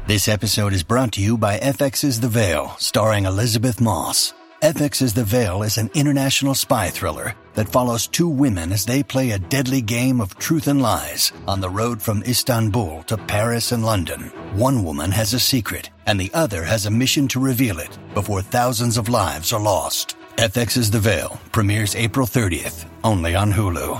This episode is brought to you by FX's The Veil, starring Elizabeth Moss. FX's The Veil is an international spy thriller that follows two women as they play a deadly game of truth and lies on the road from Istanbul to Paris and London. One woman has a secret, and the other has a mission to reveal it before thousands of lives are lost. FX's The Veil premieres April 30th, only on Hulu.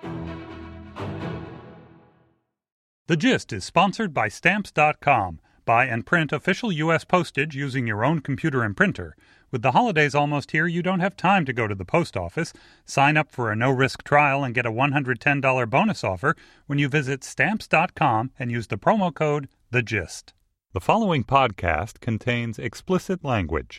The Gist is sponsored by Stamps.com. Buy and print official U.S. postage using your own computer and printer. With the holidays almost here, you don't have time to go to the post office. Sign up for a no-risk trial and get a $110 bonus offer when you visit Stamps.com and use the promo code THEGIST. The following podcast contains explicit language.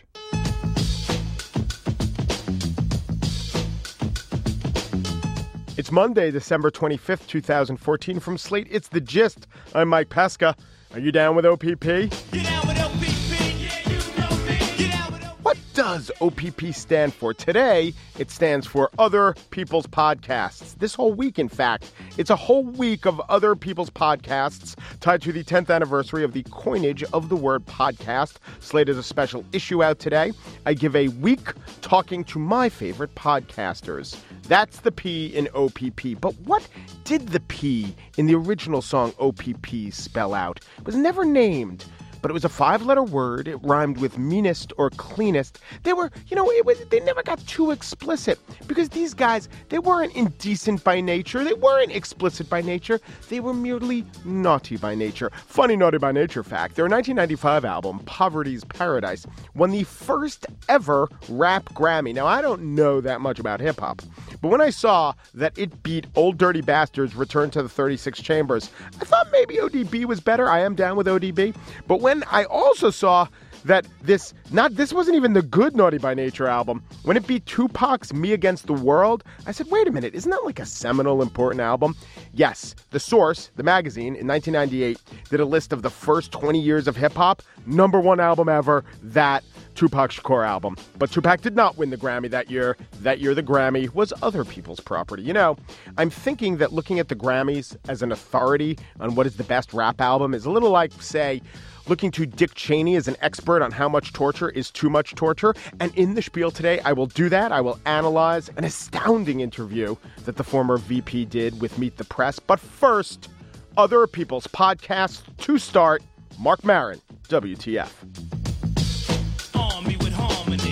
It's Monday, December 25th, 2014. From Slate, it's The Gist. I'm Mike Pesca. Are you down with OPP? Get down with OPP, yeah, you know me. Get down with OPP. What does OPP stand for? Today, it stands for Other People's Podcasts. This whole week, in fact, it's a whole week of Other People's Podcasts tied to the 10th anniversary of the coinage of the word podcast. Slate has a special issue out today. I give a week talking to my favorite podcasters. That's the P in OPP. But what did the P in the original song OPP spell out? It was never named. But it was a 5-letter word. It rhymed with meanest or cleanest. They were, they never got too explicit because these guys, they weren't indecent by nature. They weren't explicit by nature. They were merely naughty by nature. Funny naughty by nature fact. Their 1995 album, Poverty's Paradise, won the first ever rap Grammy. Now, I don't know that much about hip hop, but when I saw that it beat Old Dirty Bastard's Return to the 36 Chambers, I thought maybe ODB was better. I am down with ODB. But when I also saw that this wasn't even the good Naughty by Nature album, when it beat Tupac's Me Against the World, I said, wait a minute, isn't that like a seminal important album? Yes, The Source, the magazine, in 1998, did a list of the first 20 years of hip-hop, #1 album ever, that Tupac Shakur album. But Tupac did not win the Grammy that year. That year, the Grammy was other people's property. You know, I'm thinking that looking at the Grammys as an authority on what is the best rap album is a little like, say, looking to Dick Cheney as an expert on how much torture is too much torture. And in the spiel today, I will do that. I will analyze an astounding interview that the former VP did with Meet the Press. But first, Other People's Podcasts. To start, Marc Maron, WTF. Arm me with harmony.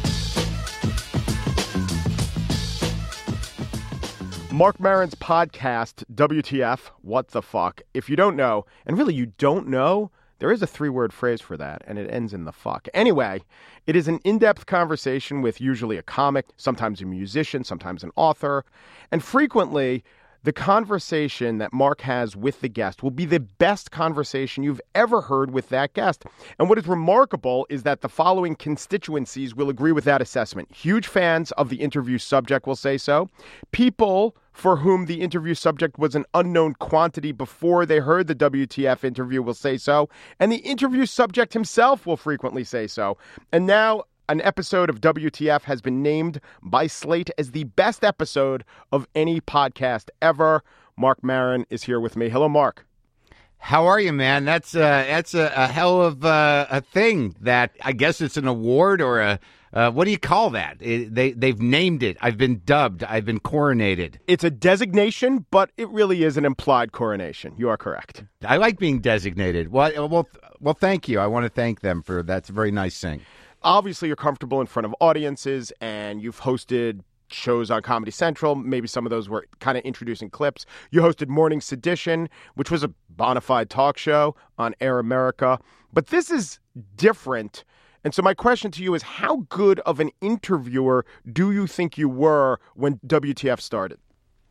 Marc Maron's podcast, WTF, What the Fuck. If you don't know, and really you don't know, there is a 3-word phrase for that, and it ends in the fuck. Anyway, it is an in-depth conversation with usually a comic, sometimes a musician, sometimes an author, and frequently the conversation that Marc has with the guest will be the best conversation you've ever heard with that guest. And what is remarkable is that the following constituencies will agree with that assessment. Huge fans of the interview subject will say so. People for whom the interview subject was an unknown quantity before they heard the WTF interview will say so. And the interview subject himself will frequently say so. And now an episode of WTF has been named by Slate as the best episode of any podcast ever. Marc Maron is here with me. Hello, Marc. How are you, man? That's a hell of a thing. That I guess it's an award or a what do you call that? They've named it. I've been dubbed. I've been coronated. It's a designation, but it really is an implied coronation. You are correct. I like being designated. Well, thank you. I want to thank them for that's a very nice thing. Obviously, you're comfortable in front of audiences, and you've hosted shows on Comedy Central. Maybe some of those were kind of introducing clips. You hosted Morning Sedition, which was a bona fide talk show on Air America. But this is different. And so my question to you is, how good of an interviewer do you think you were when WTF started?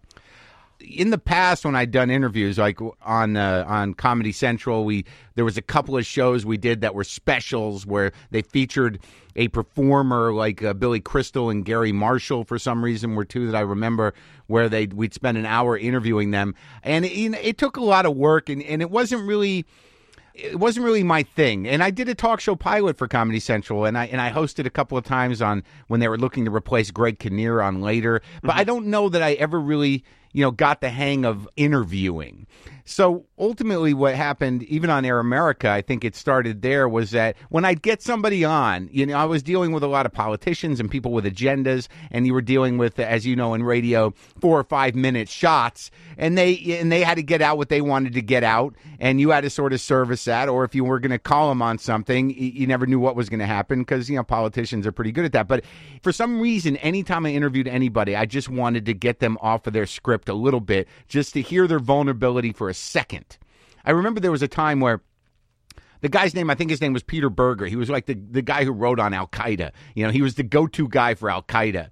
In the past, when I'd done interviews, like on Comedy Central, there was a couple of shows we did that were specials where they featured a performer like Billy Crystal and Gary Marshall. For some reason, were two that I remember where we'd spend an hour interviewing them, and it took a lot of work, and it wasn't really. It wasn't really my thing. And I did a talk show pilot for Comedy Central, and I hosted a couple of times on when they were looking to replace Greg Kinnear on Later. But I don't know that I ever really got the hang of interviewing. So ultimately what happened, even on Air America, I think it started there, was that when I'd get somebody on, I was dealing with a lot of politicians and people with agendas, and you were dealing with, as you know, in radio, 4 or 5 minute shots, and they had to get out what they wanted to get out, and you had to sort of service that, or if you were going to call them on something, you never knew what was going to happen, because, politicians are pretty good at that. But for some reason, anytime I interviewed anybody, I just wanted to get them off of their script a little bit, just to hear their vulnerability for a second. I remember there was a time where the guy's name, I think his name was Peter Berger. He was like the guy who wrote on Al-Qaeda. He was the go-to guy for Al-Qaeda.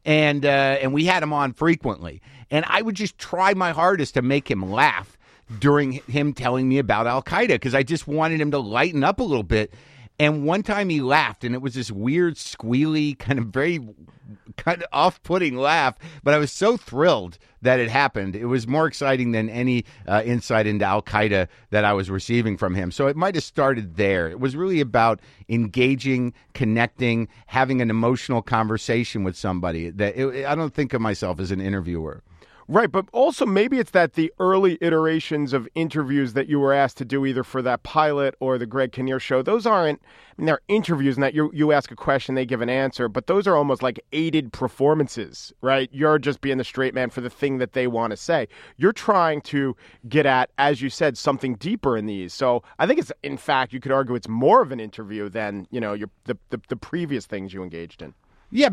And we had him on frequently. And I would just try my hardest to make him laugh during him telling me about Al-Qaeda, because I just wanted him to lighten up a little bit. And one time he laughed, and it was this weird, squealy, very off-putting laugh. But I was so thrilled that it happened. It was more exciting than any insight into Al-Qaeda that I was receiving from him. So it might have started there. It was really about engaging, connecting, having an emotional conversation with somebody. I don't think of myself as an interviewer. Right, but also maybe it's that the early iterations of interviews that you were asked to do either for that pilot or the Greg Kinnear show, those aren't, they're interviews and that you ask a question, they give an answer, but those are almost like aided performances, right? You're just being the straight man for the thing that they want to say. You're trying to get at, as you said, something deeper in these. So I think it's, in fact, you could argue it's more of an interview than, the previous things you engaged in. Yeah,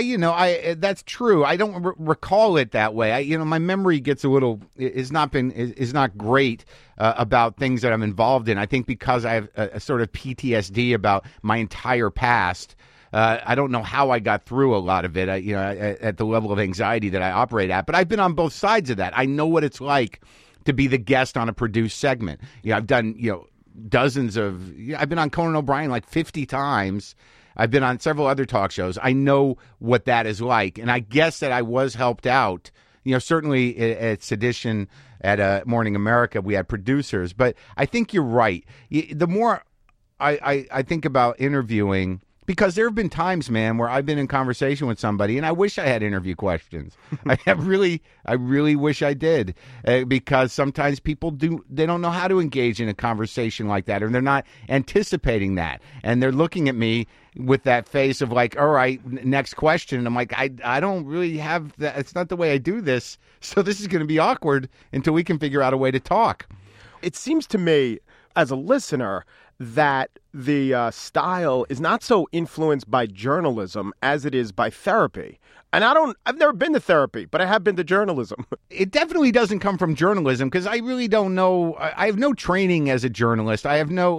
that's true. I don't recall it that way. My memory gets is not great about things that I'm involved in. I think because I have a sort of PTSD about my entire past. I don't know how I got through a lot of it. At the level of anxiety that I operate at. But I've been on both sides of that. I know what it's like to be the guest on a produced segment. I've done dozens of. I've been on Conan O'Brien like 50 times. I've been on several other talk shows. I know what that is like. And I guess that I was helped out. Certainly at Sedition, at Morning America, we had producers. But I think you're right. The more I think about interviewing, because there have been times, man, where I've been in conversation with somebody and I wish I had interview questions. I really wish I did, because sometimes people they don't know how to engage in a conversation like that, or they're not anticipating that. And they're looking at me with that face of like, all right, next question. And I'm like, I don't really have that. It's not the way I do this. So this is going to be awkward until we can figure out a way to talk. It seems to me, as a listener, that the style is not so influenced by journalism as it is by therapy. And I've never been to therapy, but I have been to journalism. It definitely doesn't come from journalism, because I really don't know. I have no training as a journalist. I have no,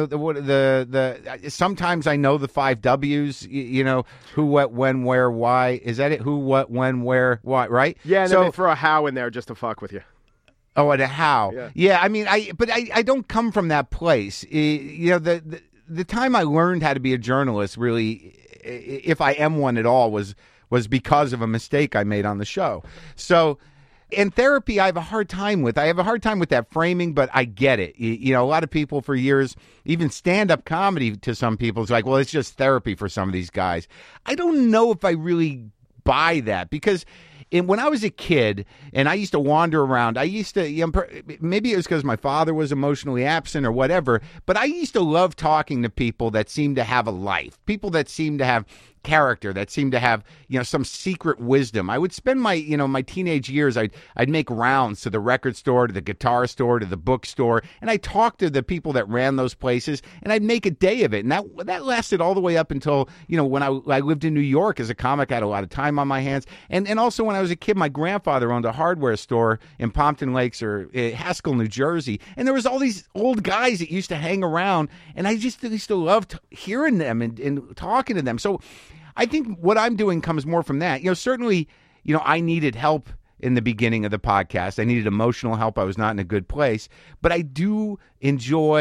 sometimes I know the 5 W's, who, what, when, where, why. Is that it? Who, what, when, where, why, right? Yeah, and then they throw a how in there just to fuck with you. Oh, and a how. Yeah, I don't come from that place. The time I learned how to be a journalist, really, if I am one at all, was because of a mistake I made on the show. So, and therapy, I have a hard time with. I have a hard time with that framing, but I get it. A lot of people for years, even stand-up comedy to some people, is like, well, it's just therapy for some of these guys. I don't know if I really buy that, because when I was a kid and I used to wander around, I used to, maybe it was because my father was emotionally absent or whatever, but I used to love talking to people that seemed to have a life, people that seemed to have character, that seemed to have, some secret wisdom. I would spend my, my teenage years, I'd make rounds to the record store, to the guitar store, to the bookstore, and I talked to the people that ran those places, and I'd make a day of it. And that lasted all the way up until, when I lived in New York as a comic. I had a lot of time on my hands. And also when I was a kid, my grandfather owned a hardware store in Pompton Lakes, or Haskell, New Jersey. And there was all these old guys that used to hang around, and I just used to love hearing them and talking to them. So I think what I'm doing comes more from that. Certainly, I needed help in the beginning of the podcast. I needed emotional help. I was not in a good place. But I do enjoy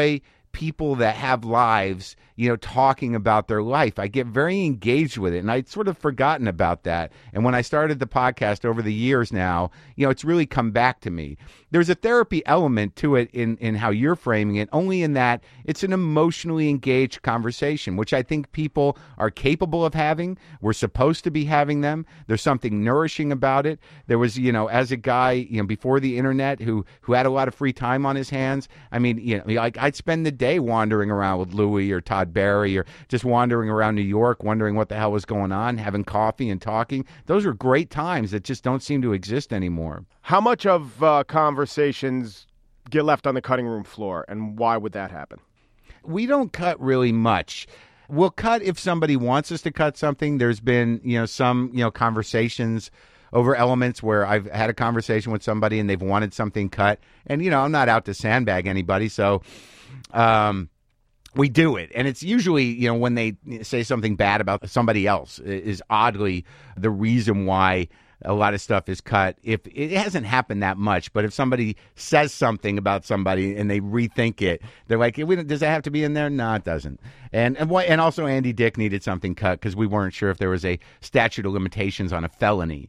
people that have lives, talking about their life. I get very engaged with it, and I'd sort of forgotten about that. And when I started the podcast over the years now, it's really come back to me. There's a therapy element to it in how you're framing it, only in that it's an emotionally engaged conversation, which I think people are capable of having. We're supposed to be having them. There's something nourishing about it. There was, as a guy, before the internet who had a lot of free time on his hands. I mean, I'd spend the day wandering around with Louis or Todd Barry or just wandering around New York, wondering what the hell was going on, having coffee and talking. Those are great times that just don't seem to exist anymore. How much of conversations get left on the cutting room floor, and why would that happen? We don't cut really much. We'll cut if somebody wants us to cut something. There's been, some, conversations over elements where I've had a conversation with somebody and they've wanted something cut. And, I'm not out to sandbag anybody. So we do it. And it's usually, when they say something bad about somebody else is oddly the reason why a lot of stuff is cut. If it hasn't happened that much, but if somebody says something about somebody and they rethink it, they're like, does that have to be in there? No, it doesn't. And also Andy Dick needed something cut because we weren't sure if there was a statute of limitations on a felony.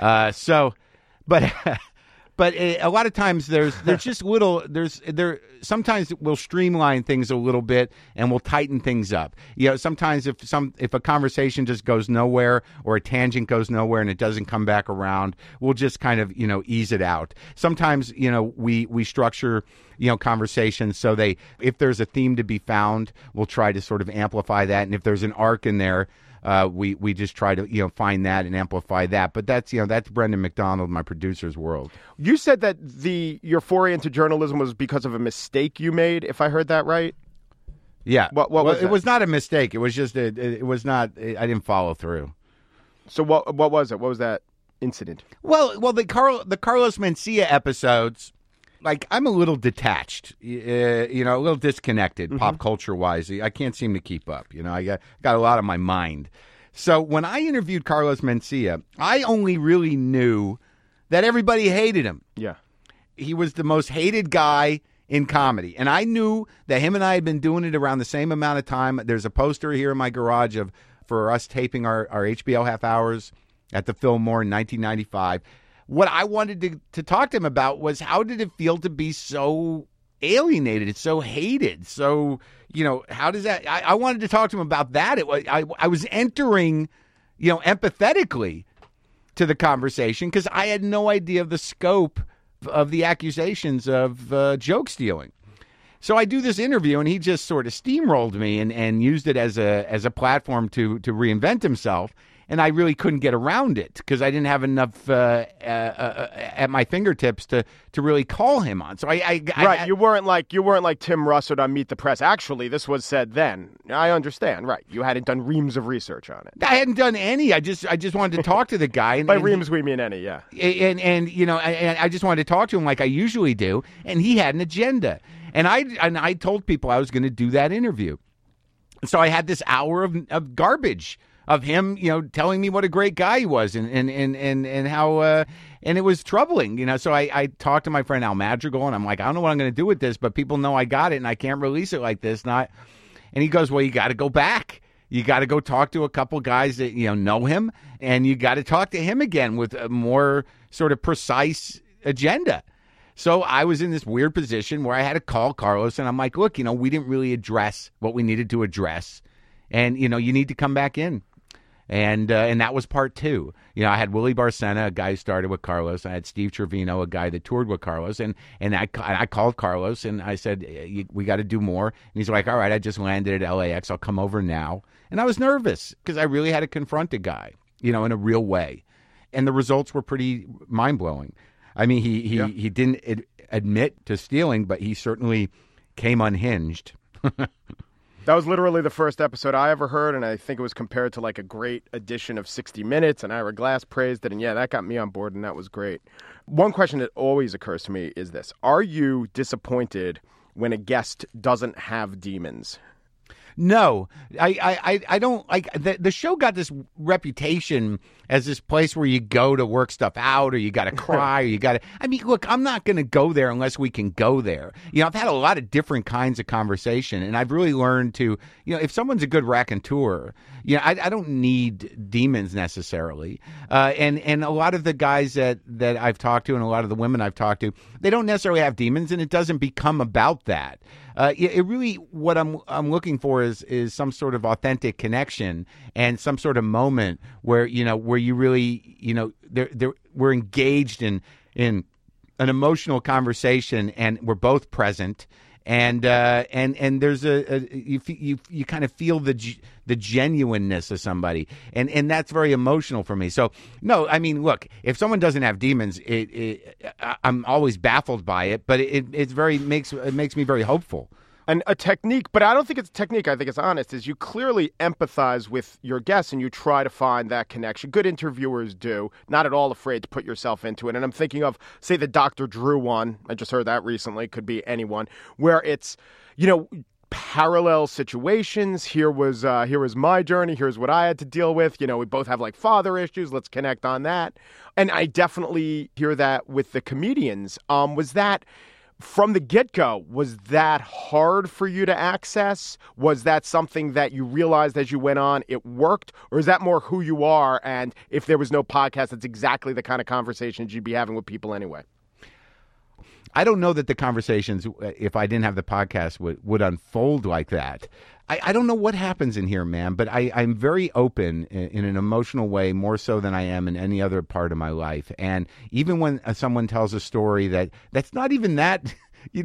But a lot of times there's just sometimes we'll streamline things a little bit and we'll tighten things up. Sometimes if a conversation just goes nowhere or a tangent goes nowhere and it doesn't come back around, we'll just kind of, ease it out. Sometimes, we structure, conversations so if there's a theme to be found, we'll try to sort of amplify that. And if there's an arc in there, we just try to find that and amplify that. But that's Brendan McDonald, my producer's world. You said that your foray into journalism was because of a mistake you made, if I heard that right. Yeah. What was that? It was not a mistake. It was just it was not. I didn't follow through. So what was it? What was that incident? Well, the Carlos Mencia episodes. Like, I'm a little detached, a little disconnected pop culture wise. I can't seem to keep up. I got a lot on my mind. So when I interviewed Carlos Mencia, I only really knew that everybody hated him. Yeah. He was the most hated guy in comedy. And I knew that him and I had been doing it around the same amount of time. There's a poster here in my garage for us taping our HBO half hours at the Fillmore in 1995. What I wanted to talk to him about was how did it feel to be so alienated, so hated, so, how does that, I wanted to talk to him about that. I was entering, empathetically to the conversation because I had no idea of the scope of the accusations of joke stealing. So I do this interview and he just sort of steamrolled me and used it as a platform to reinvent himself. And I really couldn't get around it because I didn't have enough at my fingertips to really call him on. So I you weren't like Tim Russert on Meet the Press. Actually, this was said then. I understand. Right, you hadn't done reams of research on it. I hadn't done any. I just wanted to talk to the guy. And, by reams we mean any, yeah. And I just wanted to talk to him like I usually do. And he had an agenda. And I told people I was going to do that interview. So I had this hour of garbage of him, telling me what a great guy he was and how and it was troubling, So I talked to my friend Al Madrigal and I'm like, I don't know what I'm going to do with this, but people know I got it and I can't release it like this. And he goes, well, you got to go back. You got to go talk to a couple guys that know him, and you got to talk to him again with a more sort of precise agenda. So I was in this weird position where I had to call Carlos and I'm like, look, we didn't really address what we needed to address, and you need to come back in. And that was part two. I had Willie Barcena, a guy who started with Carlos. I had Steve Trevino, a guy that toured with Carlos. And I called Carlos and I said, we got to do more. And he's like, all right, I just landed at LAX. I'll come over now. And I was nervous because I really had to confront a guy, in a real way. And the results were pretty mind-blowing. I mean, he didn't admit to stealing, but he certainly came unhinged. That was literally the first episode I ever heard, and I think it was compared to like a great edition of 60 Minutes, and Ira Glass praised it, and yeah, that got me on board, and that was great. One question that always occurs to me is this. Are you disappointed when a guest doesn't have demons? No, I don't like the show got this reputation as this place where you go to work stuff out, or you got to cry, or you got to. I mean, look, I'm not going to go there unless we can go there. I've had a lot of different kinds of conversation, and I've really learned to, if someone's a good raconteur, I don't need demons necessarily. And a lot of the guys that I've talked to, and a lot of the women I've talked to, they don't necessarily have demons, and it doesn't become about that. It really, what I'm looking for is some sort of authentic connection and some sort of moment where you really, we're engaged in an emotional conversation, and we're both present, and there's you kind of feel the genuineness of somebody, and that's very emotional for me. So no, I mean, look, if someone doesn't have demons, I'm always baffled by it, but it makes me very hopeful. And a technique, but I don't think it's a technique, I think it's honest, is you clearly empathize with your guests and you try to find that connection. Good interviewers do, not at all afraid to put yourself into it. And I'm thinking of, say, the Dr. Drew one, I just heard that recently, could be anyone, where it's, parallel situations. Here was my journey. Here's what I had to deal with. We both have like father issues. Let's connect on that. And I definitely hear that with the comedians. Was that from the get-go, was that hard for you to access? Was that something that you realized as you went on it worked? Or is that more who you are, and if there was no podcast, that's exactly the kind of conversations you'd be having with people anyway? I don't know that the conversations, if I didn't have the podcast, would unfold like that. I don't know what happens in here, man, but I'm very open in an emotional way, more so than I am in any other part of my life. And even when someone tells a story that's not even that,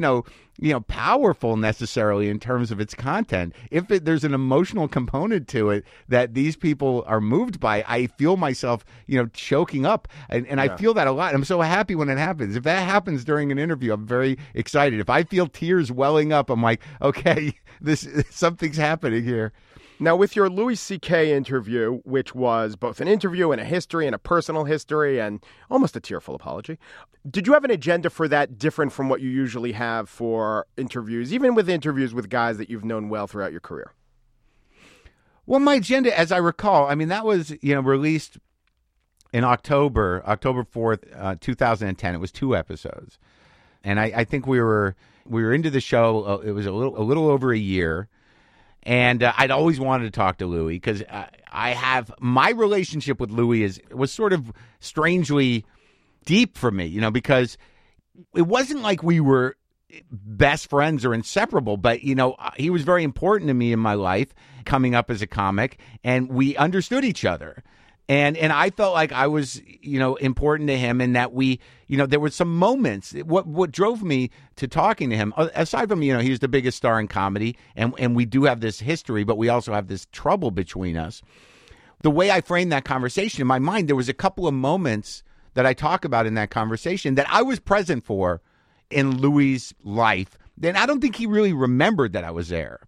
powerful necessarily in terms of its content, if there's an emotional component to it that these people are moved by, I feel myself, choking up. And I feel that a lot. I'm so happy when it happens. If that happens during an interview, I'm very excited. If I feel tears welling up, I'm like, okay, something's happening here. Now, with your Louis C.K. interview, which was both an interview and a history and a personal history and almost a tearful apology, did you have an agenda for that different from what you usually have for interviews, even with interviews with guys that you've known well throughout your career? Well, my agenda, as I recall, I mean, that was, released in October 4th, 2010. It was 2 episodes. And I think we were into the show. It was a little over a year. And I'd always wanted to talk to Louis because I have my relationship with Louis was sort of strangely deep for me, because it wasn't like we were best friends or inseparable, but, he was very important to me in my life coming up as a comic, and we understood each other. And I felt like I was, important to him, and that we, there were some moments. What drove me to talking to him, aside from, he's the biggest star in comedy, and we do have this history, but we also have this trouble between us. The way I framed that conversation in my mind, there was a couple of moments that I talk about in that conversation that I was present for in Louis' life. Then I don't think he really remembered that I was there.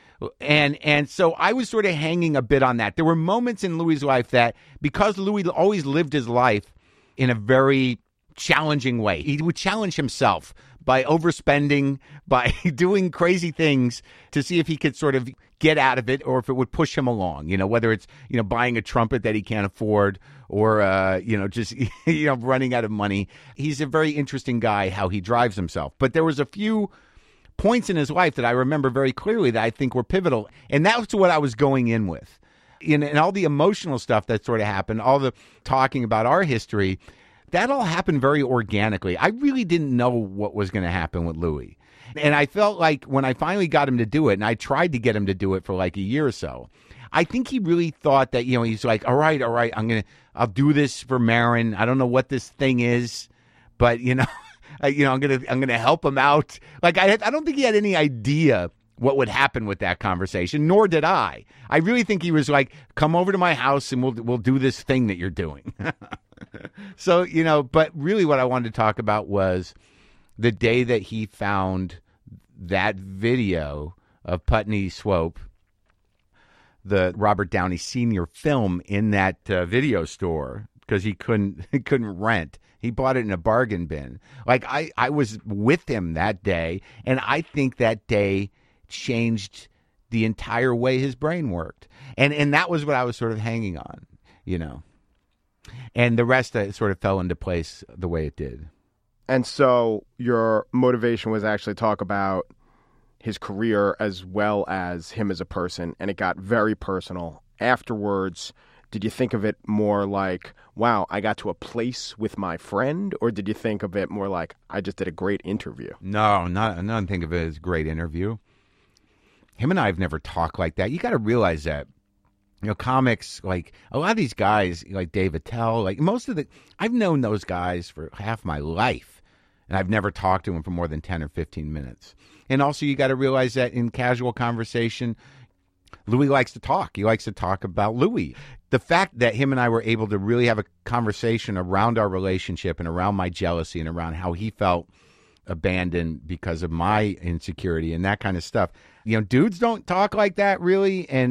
And so I was sort of hanging a bit on that. There were moments in Louis' life that, because Louis always lived his life in a very challenging way, he would challenge himself by overspending, by doing crazy things to see if he could sort of get out of it, or if it would push him along, whether it's, buying a trumpet that he can't afford, or, just, running out of money. He's a very interesting guy, how he drives himself. But there was a few points in his life that I remember very clearly that I think were pivotal. And that's what I was going in with. And all the emotional stuff that sort of happened, all the talking about our history, that all happened very organically. I really didn't know what was going to happen with Louis. And I felt like when I finally got him to do it, and I tried to get him to do it for like a year or so, I think he really thought that, he's like, all right, I'll do this for Maron. I don't know what this thing is, but, I'm gonna help him out. Like I don't think he had any idea what would happen with that conversation, nor did I. I really think he was like, "Come over to my house and we'll do this thing that you're doing." So but really, what I wanted to talk about was the day that he found that video of Putney Swope, the Robert Downey Sr. film, in that video store because he couldn't rent. He bought it in a bargain bin. Like, I was with him that day, and I think that day changed the entire way his brain worked. And that was what I was sort of hanging on, And the rest sort of fell into place the way it did. And so your motivation was actually talk about his career as well as him as a person, and it got very personal. Afterwards, did you think of it more like, wow, I got to a place with my friend? Or did you think of it more like, I just did a great interview? No, I don't think of it as a great interview. Him and I have never talked like that. You got to realize that. Comics, like a lot of these guys, like Dave Attell, I've known those guys for half my life, and I've never talked to them for more than 10 or 15 minutes. And also, you got to realize that in casual conversation, Louis likes to talk. He likes to talk about Louis. The fact that him and I were able to really have a conversation around our relationship and around my jealousy and around how he felt abandoned because of my insecurity and that kind of stuff. Dudes don't talk like that really. And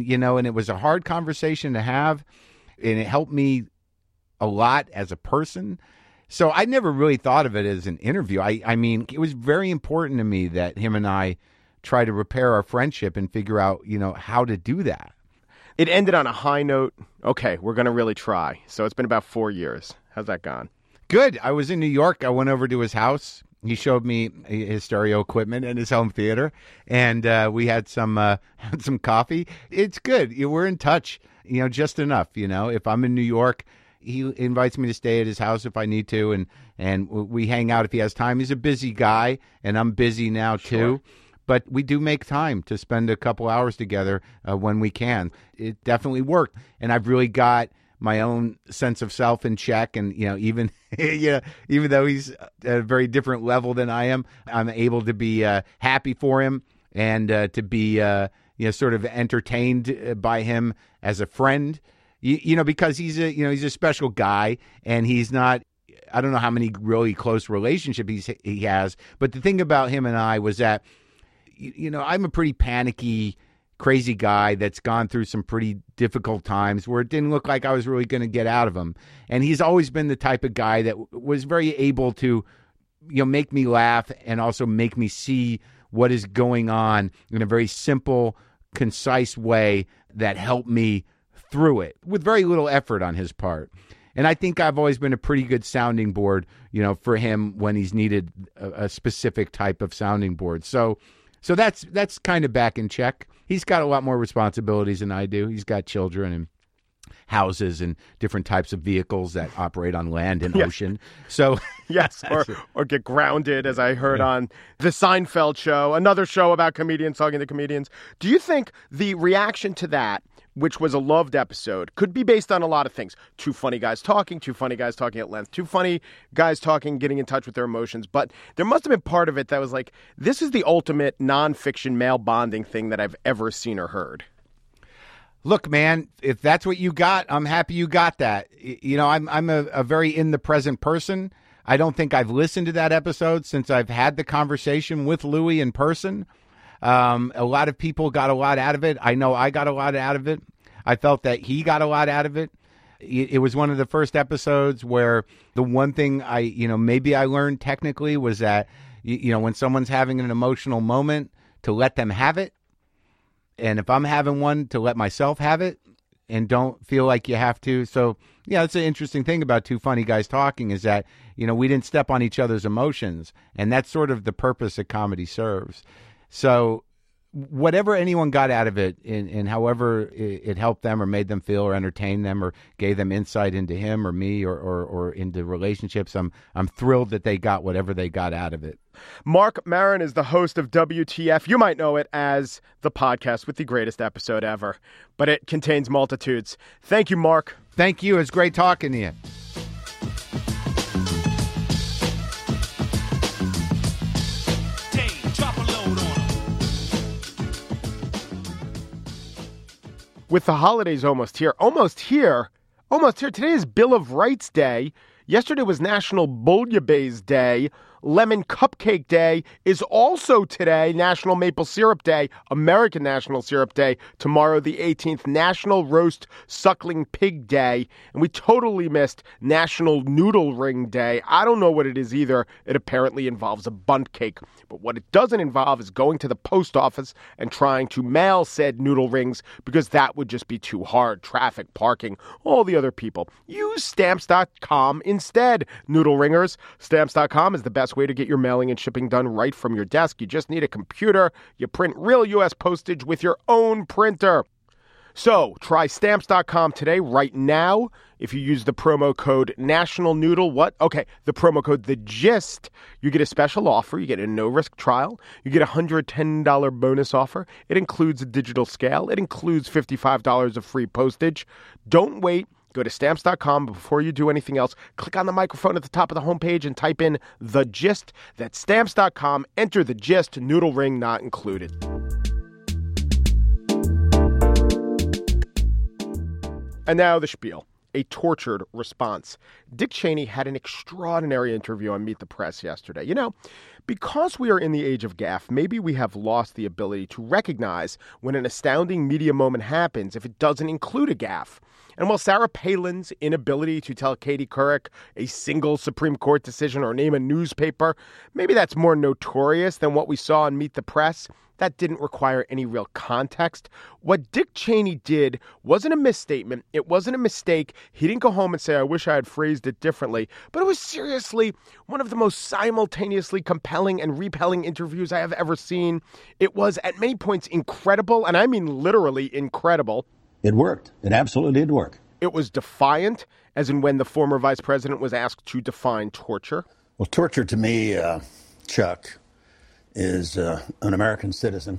it was a hard conversation to have, and it helped me a lot as a person. So I never really thought of it as an interview. I mean, it was very important to me that him and I try to repair our friendship and figure out, how to do that. It ended on a high note. Okay, we're going to really try. So it's been about 4 years. How's that gone? Good. I was in New York. I went over to his house. He showed me his stereo equipment and his home theater, and we had some coffee. It's good. We're in touch, just enough. If I'm in New York, he invites me to stay at his house if I need to, and we hang out if he has time. He's a busy guy, and I'm busy now too. But we do make time to spend a couple hours together when we can. It definitely worked, and I've really got my own sense of self in check, and even though he's at a very different level than I am, I'm able to be happy for him and to be sort of entertained by him as a friend. Because he's a special guy, and he's not. I don't know how many really close relationships he has, but the thing about him and I was that I'm a pretty panicky, crazy guy that's gone through some pretty difficult times where it didn't look like I was really going to get out of them. And he's always been the type of guy that was very able to, make me laugh and also make me see what is going on in a very simple, concise way that helped me through it with very little effort on his part. And I think I've always been a pretty good sounding board, for him when he's needed a specific type of sounding board. So that's kind of back in check. He's got a lot more responsibilities than I do. He's got children and houses and different types of vehicles that operate on land and ocean. So yes, or get grounded, as I heard on the Seinfeld show, another show about comedians talking to comedians. Do you think the reaction to that, which was a loved episode, could be based on a lot of things? Two funny guys talking at length, two funny guys talking, getting in touch with their emotions. But there must have been part of it that was like, this is the ultimate nonfiction male bonding thing that I've ever seen or heard. Look, man, if that's what you got, I'm happy you got that. I'm a very in the present person. I don't think I've listened to that episode since I've had the conversation with Louis in person. A lot of people got a lot out of it. I know I got a lot out of it. I felt that he got a lot out of it. It was one of the first episodes where the one thing maybe I learned technically was that, when someone's having an emotional moment, to let them have it. And if I'm having one, to let myself have it and don't feel like you have to. So, yeah, that's an interesting thing about two funny guys talking is that, we didn't step on each other's emotions. And that's sort of the purpose that comedy serves. So whatever anyone got out of it and however it helped them or made them feel or entertained them or gave them insight into him or me or into relationships, I'm thrilled that they got whatever they got out of it. Marc Maron is the host of WTF. You might know it as the podcast with the greatest episode ever, but it contains multitudes. Thank you, Marc. Thank you. It's great talking to you. With the holidays almost here. Today is Bill of Rights Day. Yesterday was National Bouillabaisse Day. Lemon Cupcake Day is also today. National Maple Syrup Day, American National Syrup Day. Tomorrow, the 18th, National Roast Suckling Pig Day. And we totally missed National Noodle Ring Day. I don't know what it is either. It apparently involves a bundt cake. But what it doesn't involve is going to the post office and trying to mail said noodle rings, because that would just be too hard. Traffic, parking, all the other people. Use Stamps.com instead, noodle ringers. Stamps.com is the best way to get your mailing and shipping done right from your desk. You just need a computer. You print real U.S. postage with your own printer. So try Stamps.com today, right now. If you use the promo code National Noodle, the promo code The Gist, you get a special offer. You get a no-risk trial. You get a $110 bonus offer. It includes a digital scale. It includes $55 of free postage. Don't wait. Go to Stamps.com. Before you do anything else, click on the microphone at the top of the homepage and type in The Gist. That's Stamps.com. Enter The Gist. Noodle ring not included. And now the spiel. A tortured response. Dick Cheney had an extraordinary interview on Meet the Press yesterday. You know, because we are in the age of gaffe, maybe we have lost the ability to recognize when an astounding media moment happens if it doesn't include a gaffe. And while Sarah Palin's inability to tell Katie Couric a single Supreme Court decision or name a newspaper, maybe that's more notorious than what we saw on Meet the Press. That didn't require any real context. What Dick Cheney did wasn't a misstatement. It wasn't a mistake. He didn't go home and say, I wish I had phrased it differently. But it was seriously one of the most simultaneously compelling and repelling interviews I have ever seen. It was at many points incredible, and I mean literally incredible. It worked. It absolutely did work. It was defiant, as in when the former vice president was asked to define torture. Well, torture to me, Chuck, is an American citizen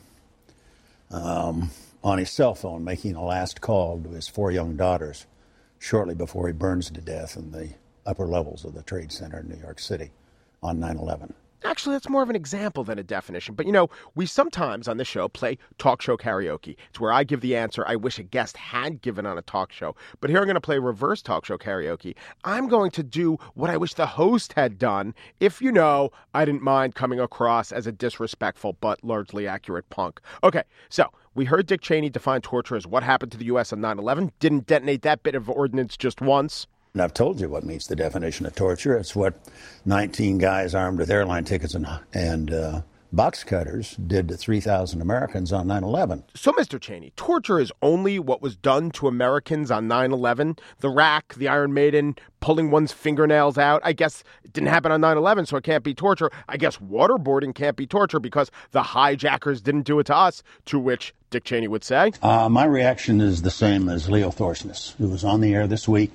on his cell phone making a last call to his 4 young daughters shortly before he burns to death in the upper levels of the Trade Center in New York City on 9/11. Actually, that's more of an example than a definition. But, you know, we sometimes on the show play talk show karaoke. It's where I give the answer I wish a guest had given on a talk show. But here I'm going to play reverse talk show karaoke. I'm going to do what I wish the host had done if, you know, I didn't mind coming across as a disrespectful but largely accurate punk. Okay, so we heard Dick Cheney define torture as what happened to the U.S. on 9/11. Didn't detonate that bit of ordnance just once. And I've told you what meets the definition of torture. It's what 19 guys armed with airline tickets and box cutters did to 3,000 Americans on 9/11. So, Mr. Cheney, torture is only what was done to Americans on 9/11? The rack, the Iron Maiden, pulling one's fingernails out? I guess it didn't happen on 9/11, so it can't be torture. I guess waterboarding can't be torture because the hijackers didn't do it to us, to which Dick Cheney would say. My reaction is the same as Leo Thorsness, who was on the air this week.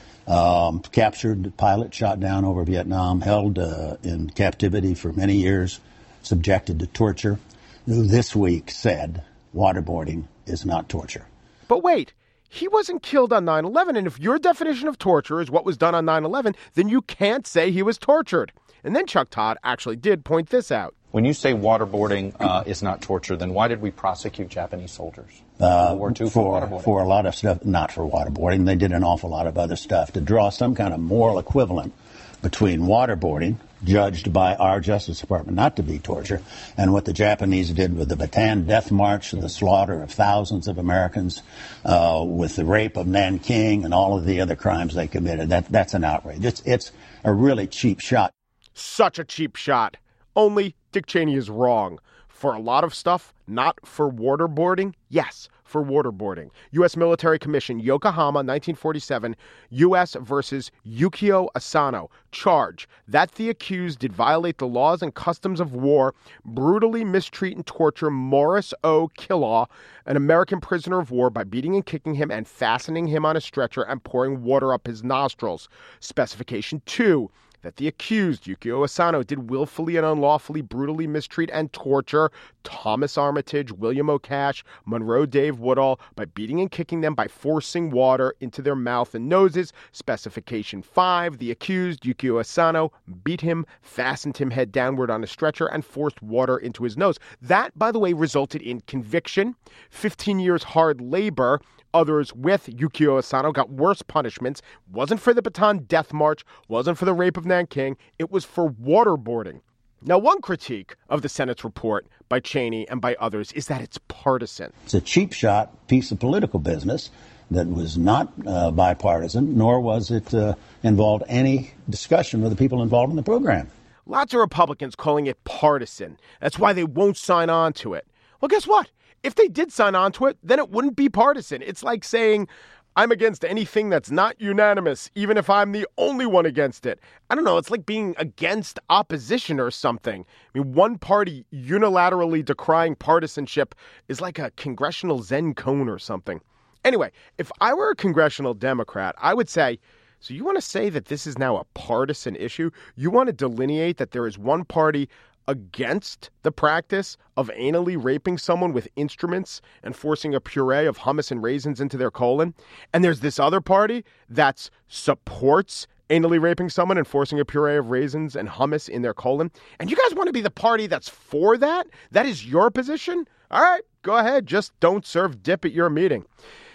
Captured, pilot shot down over Vietnam, held in captivity for many years, subjected to torture, who this week said waterboarding is not torture. But wait, he wasn't killed on 9/11, and if your definition of torture is what was done on 9/11, then you can't say he was tortured. And then Chuck Todd actually did point this out. When you say waterboarding is not torture, then why did we prosecute Japanese soldiers in World War II for waterboarding? For a lot of stuff, not for waterboarding. They did an awful lot of other stuff to draw some kind of moral equivalent between waterboarding, judged by our Justice Department not to be torture, and what the Japanese did with the Bataan Death March, the slaughter of thousands of Americans, with the rape of Nanking and all of the other crimes they committed. That's an outrage. It's a really cheap shot. Such a cheap shot. Only Dick Cheney is wrong. For a lot of stuff, not for waterboarding. Yes, for waterboarding. U.S. Military Commission, Yokohama, 1947, U.S. versus Yukio Asano. Charge that the accused did violate the laws and customs of war, brutally mistreat and torture Morris O. Killaw, an American prisoner of war, by beating and kicking him and fastening him on a stretcher and pouring water up his nostrils. Specification 2. That the accused, Yukio Asano, did willfully and unlawfully brutally mistreat and torture Thomas Armitage, William O'Cash, Monroe Dave Woodall by beating and kicking them by forcing water into their mouth and noses. Specification 5, the accused, Yukio Asano, beat him, fastened him head downward on a stretcher, and forced water into his nose. That, by the way, resulted in conviction, 15 years hard labor. Others with Yukio Asano got worse punishments. Wasn't for the Bataan Death March, wasn't for the rape of Nanking, it was for waterboarding. Now, one critique of the Senate's report by Cheney and by others is that it's partisan. It's a cheap shot piece of political business that was not bipartisan, nor was it involved any discussion with the people involved in the program. Lots of Republicans calling it partisan. That's why they won't sign on to it. Well, guess what? If they did sign on to it, then it wouldn't be partisan. It's like saying, I'm against anything that's not unanimous, even if I'm the only one against it. I don't know. It's like being against opposition or something. I mean, one party unilaterally decrying partisanship is like a congressional Zen koan or something. Anyway, if I were a congressional Democrat, I would say, so you want to say that this is now a partisan issue? You want to delineate that there is one party against the practice of anally raping someone with instruments and forcing a puree of hummus and raisins into their colon? And there's this other party that supports anally raping someone and forcing a puree of raisins and hummus in their colon? And you guys want to be the party that's for that? That is your position? All right, go ahead. Just don't serve dip at your meeting.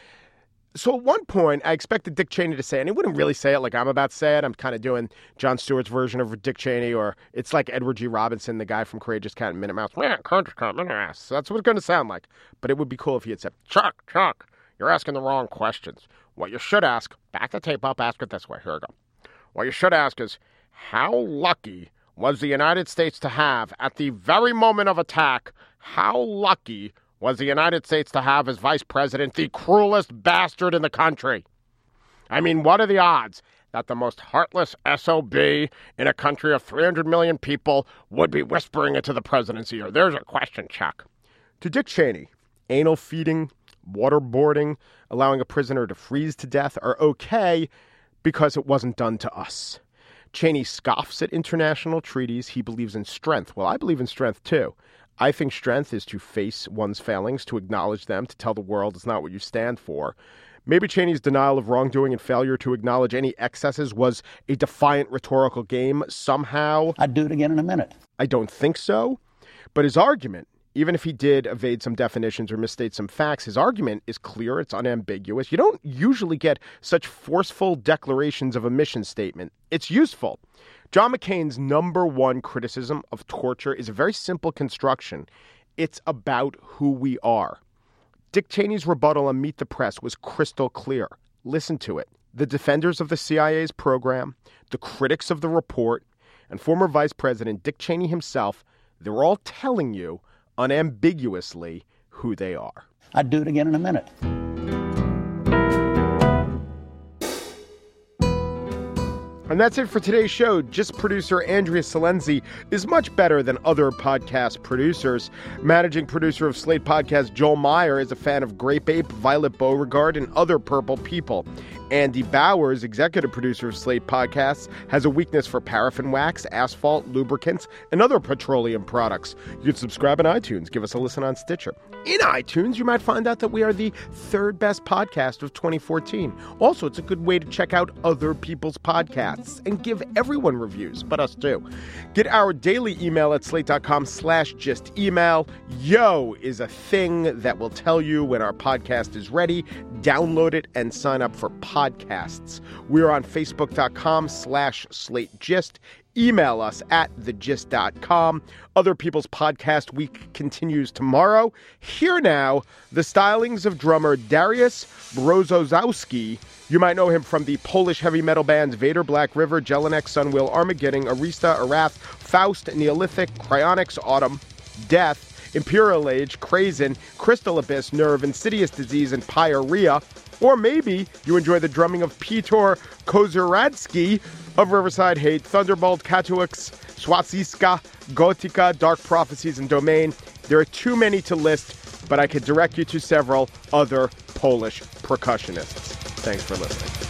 So at one point, I expected Dick Cheney to say, and he wouldn't really say it like I'm about to say it. I'm kind of doing Jon Stewart's version of Dick Cheney, or it's like Edward G. Robinson, the guy from Courageous Cat and Minute Mouse. Yeah, Courageous Cat, Minute Mouse. So that's what it's going to sound like. But it would be cool if he had said, Chuck, you're asking the wrong questions. What you should ask, back the tape up, ask it this way. Here we go. What you should ask is, how lucky was the United States to have, at the very moment of attack, how lucky was the United States to have as vice president the cruelest bastard in the country? I mean, what are the odds that the most heartless SOB in a country of 300 million people would be whispering into the presidency? Or there's a question, Chuck. To Dick Cheney, anal feeding, waterboarding, allowing a prisoner to freeze to death are okay because it wasn't done to us. Cheney scoffs at international treaties. He believes in strength. Well, I believe in strength, too. I think strength is to face one's failings, to acknowledge them, to tell the world it's not what you stand for. Maybe Cheney's denial of wrongdoing and failure to acknowledge any excesses was a defiant rhetorical game somehow. I'd do it again in a minute. I don't think so. But his argument, even if he did evade some definitions or misstate some facts, his argument is clear, it's unambiguous. You don't usually get such forceful declarations of a mission statement. It's useful. John McCain's number one criticism of torture is a very simple construction. It's about who we are. Dick Cheney's rebuttal on Meet the Press was crystal clear. Listen to it. The defenders of the CIA's program, the critics of the report, and former Vice President Dick Cheney himself, they're all telling you unambiguously who they are. I'd do it again in a minute. And that's it for today's show. Just producer Andrea Salenzi is much better than other podcast producers. Managing producer of Slate Podcast Joel Meyer is a fan of Grape Ape, Violet Beauregard, and other purple people. Andy Bowers, executive producer of Slate Podcasts, has a weakness for paraffin wax, asphalt, lubricants, and other petroleum products. You can subscribe on iTunes. Give us a listen on Stitcher. In iTunes, you might find out that we are the third best podcast of 2014. Also, it's a good way to check out other people's podcasts and give everyone reviews, but us too. Get our daily email at slate.com/gistemail. Yo is a thing that will tell you when our podcast is ready. Download it and sign up for podcasts. We're on facebook.com/slategist. Email us at thegist.com. Other People's Podcast Week continues tomorrow. Here now, the stylings of drummer Dariusz Brozowski. You might know him from the Polish heavy metal bands Vader, Black River, Jelinek, Sunwill, Armageddon, Arista, Arath, Faust, Neolithic, Cryonics, Autumn, Death, Imperial Age, Krazen, Crystal Abyss, Nerve, Insidious Disease, and Pyorrhea. Or maybe you enjoy the drumming of Piotr Kozeradsky of Riverside Hate, Thunderbolt, Katuix, Swaziska, Gotika, Dark Prophecies, and Domain. There are too many to list, but I could direct you to several other Polish percussionists. Thanks for listening.